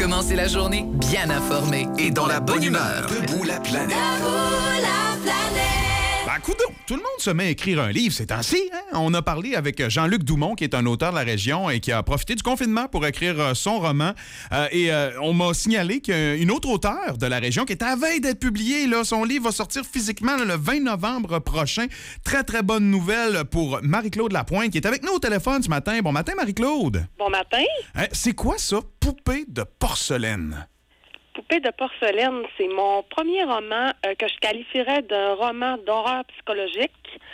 Commencez la journée bien informé et dans la bonne humeur. Debout la planète. Ben, coudonc, tout le monde se met à écrire un livre ces temps-ci. Hein? On a parlé avec Jean-Luc Doumont, qui est un auteur de la région et qui a profité du confinement pour écrire son roman. On m'a signalé qu'il y a une autre auteure de la région qui est à veille d'être publiée. Là. Son livre va sortir physiquement le 20 novembre prochain. Très, très bonne nouvelle pour Marie-Claude Lapointe, qui est avec nous au téléphone ce matin. Bon matin, Marie-Claude. Bon matin. Hein, c'est quoi ça, Poupée de porcelaine? Poupée de porcelaine, c'est mon premier roman que je qualifierais d'un roman d'horreur psychologique.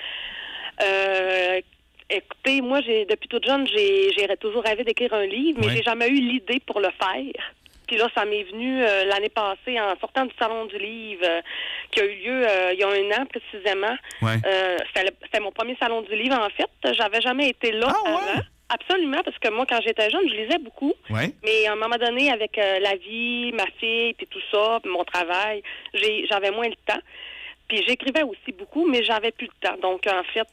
Écoutez, moi, depuis toute jeune, j'ai toujours rêvé d'écrire un livre, mais j'ai jamais eu l'idée pour le faire. Puis là, ça m'est venu l'année passée en sortant du Salon du Livre qui a eu lieu il y a 1 an précisément. Ouais. C'était mon premier Salon du Livre, en fait. J'avais jamais été là avant. Ouais? Absolument, parce que moi, quand j'étais jeune, je lisais beaucoup. Ouais. Mais à un moment donné, avec la vie, ma fille, puis tout ça, puis mon travail, j'avais moins le temps. Puis j'écrivais aussi beaucoup, mais j'avais plus le temps. Donc, en fait,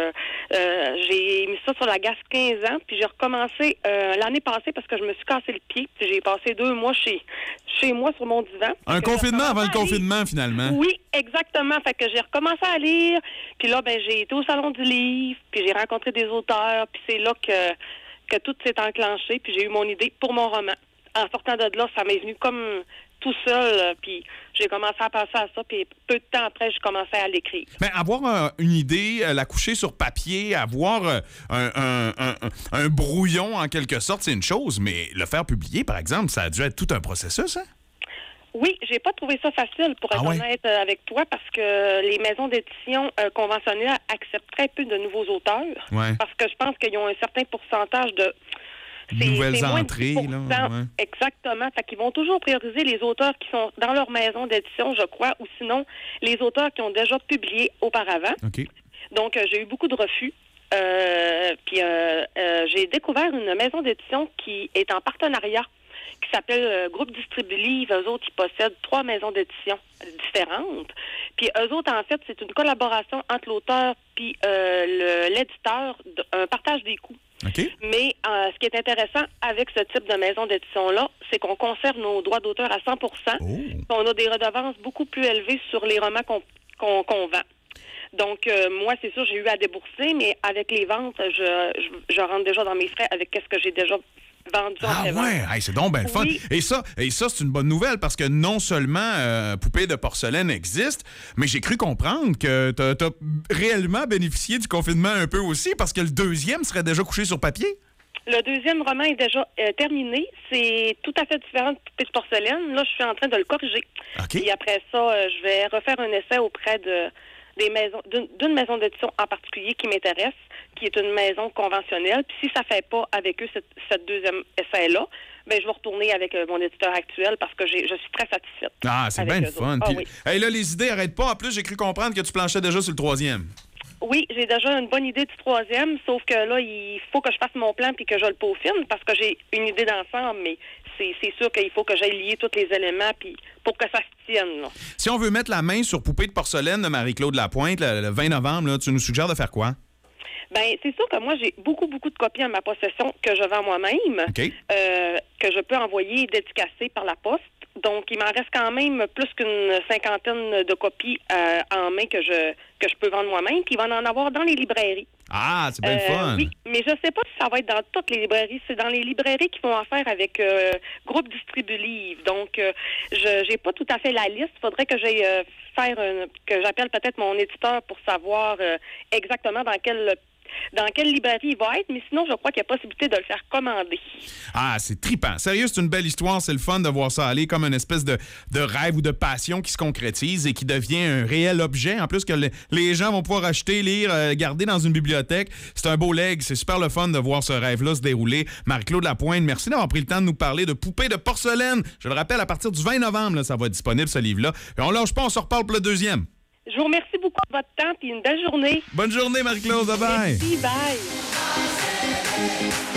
j'ai mis ça sur la glace 15 ans, puis j'ai recommencé l'année passée parce que je me suis cassé le pied. Puis j'ai passé 2 mois chez moi sur mon divan. Un confinement avant le confinement, finalement. Oui, exactement. Fait que j'ai recommencé à lire. Puis là, j'ai été au Salon du Livre, puis j'ai rencontré des auteurs. Puis c'est là que tout s'est enclenché. Puis j'ai eu mon idée pour mon roman. En sortant de là, ça m'est venu comme tout seul, puis j'ai commencé à penser à ça, puis peu de temps après, j'ai commencé à l'écrire. Mais avoir une idée, la coucher sur papier, avoir un brouillon en quelque sorte, c'est une chose, mais le faire publier, par exemple, ça a dû être tout un processus, hein? Oui, j'ai pas trouvé ça facile, pour être honnête avec toi, parce que les maisons d'édition conventionnelles acceptent très peu de nouveaux auteurs, parce que je pense qu'ils ont un certain pourcentage de nouvelles entrées, là. Ouais. Exactement. Fait qu'ils vont toujours prioriser les auteurs qui sont dans leur maison d'édition, je crois, ou sinon les auteurs qui ont déjà publié auparavant. OK. Donc, j'ai eu beaucoup de refus. Puis, j'ai découvert une maison d'édition qui est en partenariat, qui s'appelle Groupe Distribue Livre. Eux autres, ils possèdent 3 maisons d'édition différentes. Puis, eux autres, en fait, c'est une collaboration entre l'auteur puis l'éditeur, un partage des coûts. Okay. Mais ce qui est intéressant avec ce type de maison d'édition-là, c'est qu'on conserve nos droits d'auteur à 100 Puis on a des redevances beaucoup plus élevées sur les romans qu'on vend. Donc, moi, c'est sûr, j'ai eu à débourser, mais avec les ventes, je rentre déjà dans mes frais avec ce que j'ai déjà vendu en prévente. Hey, c'est donc bien le fun. Oui. Et ça, c'est une bonne nouvelle parce que non seulement Poupée de porcelaine existe, mais j'ai cru comprendre que t'as réellement bénéficié du confinement un peu aussi parce que le 2e serait déjà couché sur papier. Le 2e roman est déjà terminé. C'est tout à fait différent de Poupée de porcelaine. Là, je suis en train de le corriger. Okay. Et après ça, je vais refaire un essai auprès d'une maison d'édition en particulier qui m'intéresse, qui est une maison conventionnelle. Puis si ça fait pas avec eux cette 2e essai-là, je vais retourner avec mon éditeur actuel parce que je suis très satisfaite. Ah, c'est bien le fun. Puis, oui. Hey, là, les idées n'arrêtent pas. En plus, j'ai cru comprendre que tu planchais déjà sur le 3e. Oui, j'ai déjà une bonne idée du 3e, sauf que là, il faut que je fasse mon plan puis que je le peaufine parce que j'ai une idée d'ensemble, mais c'est sûr qu'il faut que j'aille lier tous les éléments puis pour que ça se tienne. Là. Si on veut mettre la main sur Poupée de porcelaine de Marie-Claude Lapointe le 20 novembre, là, tu nous suggères de faire quoi? C'est sûr que moi, j'ai beaucoup de copies en ma possession que je vends moi-même, que je peux envoyer dédicacées par la poste. Donc, il m'en reste quand même plus qu'une 50aine de copies en main que je peux vendre moi-même. Puis, il va en avoir dans les librairies. Ah, c'est bien fun. Oui, mais je ne sais pas si ça va être dans toutes les librairies. C'est dans les librairies qui font affaire avec Groupe Distribue Livre. Donc, je n'ai pas tout à fait la liste. Il faudrait que j'aille que j'appelle peut-être mon éditeur pour savoir exactement dans quelle librairie il va être, mais sinon, je crois qu'il y a possibilité de le faire commander. Ah, c'est trippant. Sérieux, c'est une belle histoire. C'est le fun de voir ça aller comme une espèce de rêve ou de passion qui se concrétise et qui devient un réel objet. En plus que les gens vont pouvoir acheter, lire, garder dans une bibliothèque. C'est un beau leg. C'est super le fun de voir ce rêve-là se dérouler. Marie-Claude Lapointe, merci d'avoir pris le temps de nous parler de Poupée de porcelaine. Je le rappelle, à partir du 20 novembre, là, ça va être disponible, ce livre-là. Et on lâche pas, on se reparle pour le 2e. Je vous remercie beaucoup de votre temps et une belle journée. Bonne journée, Marie-Claude. Bye-bye. Merci, bye.